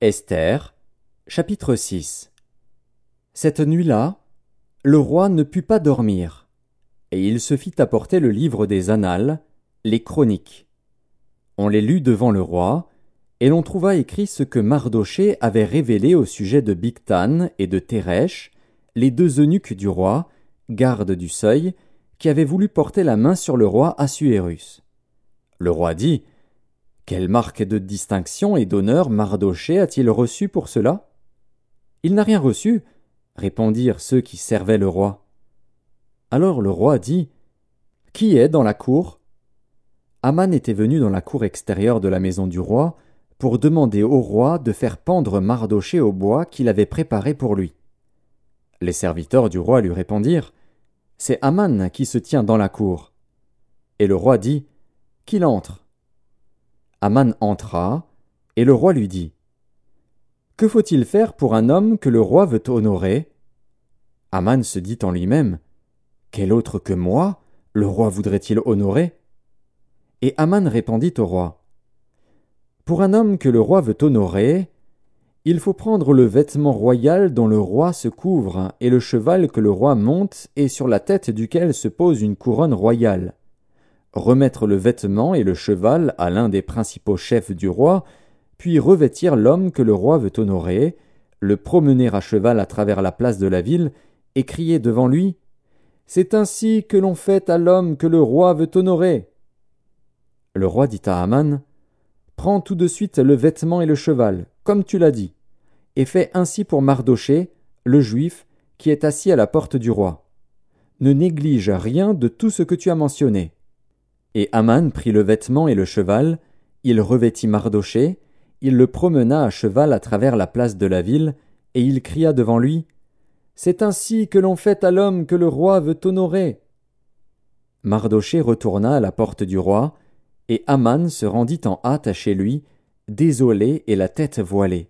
Esther, chapitre 6. Cette nuit-là, le roi ne put pas dormir, et il se fit apporter le livre des Annales, les Chroniques. On les lut devant le roi, et l'on trouva écrit ce que Mardochée avait révélé au sujet de Bigthan et de Téresh, les deux eunuques du roi, gardes du seuil, qui avaient voulu porter la main sur le roi Assuérus. Le roi dit: quelle marque de distinction et d'honneur Mardochée a-t-il reçu pour cela? Il n'a rien reçu, répondirent ceux qui servaient le roi. Alors le roi dit: qui est dans la cour? Aman était venu dans la cour extérieure de la maison du roi pour demander au roi de faire pendre Mardochée au bois qu'il avait préparé pour lui. Les serviteurs du roi lui répondirent: c'est Aman qui se tient dans la cour. Et le roi dit: qu'il entre. Aman entra, et le roi lui dit: que faut-il faire pour un homme que le roi veut honorer? Aman se dit en lui-même: quel autre que moi le roi voudrait-il honorer? Et Aman répondit au roi: pour un homme que le roi veut honorer, il faut prendre le vêtement royal dont le roi se couvre et le cheval que le roi monte et sur la tête duquel se pose une couronne royale. Remettre le vêtement et le cheval à l'un des principaux chefs du roi, puis revêtir l'homme que le roi veut honorer, le promener à cheval à travers la place de la ville, et crier devant lui: c'est ainsi que l'on fait à l'homme que le roi veut honorer. Le roi dit à Aman: prends tout de suite le vêtement et le cheval, comme tu l'as dit, et fais ainsi pour Mardochée, le juif, qui est assis à la porte du roi. Ne néglige rien de tout ce que tu as mentionné. Et Aman prit le vêtement et le cheval, il revêtit Mardochée, il le promena à cheval à travers la place de la ville, et il cria devant lui: c'est ainsi que l'on fait à l'homme que le roi veut honorer. Mardochée retourna à la porte du roi, et Aman se rendit en hâte chez lui, désolé et la tête voilée.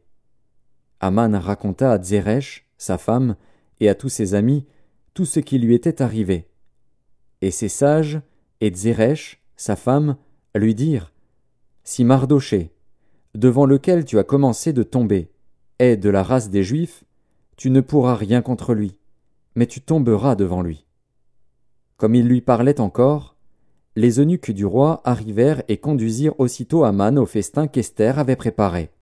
Aman raconta à Zeresh, sa femme, et à tous ses amis, tout ce qui lui était arrivé. Et ses sages, et Zeresh, sa femme, lui dirent: si Mardochée, devant lequel tu as commencé de tomber, est de la race des Juifs, tu ne pourras rien contre lui, mais tu tomberas devant lui. Comme il lui parlait encore, les eunuques du roi arrivèrent et conduisirent aussitôt Aman au festin qu'Esther avait préparé.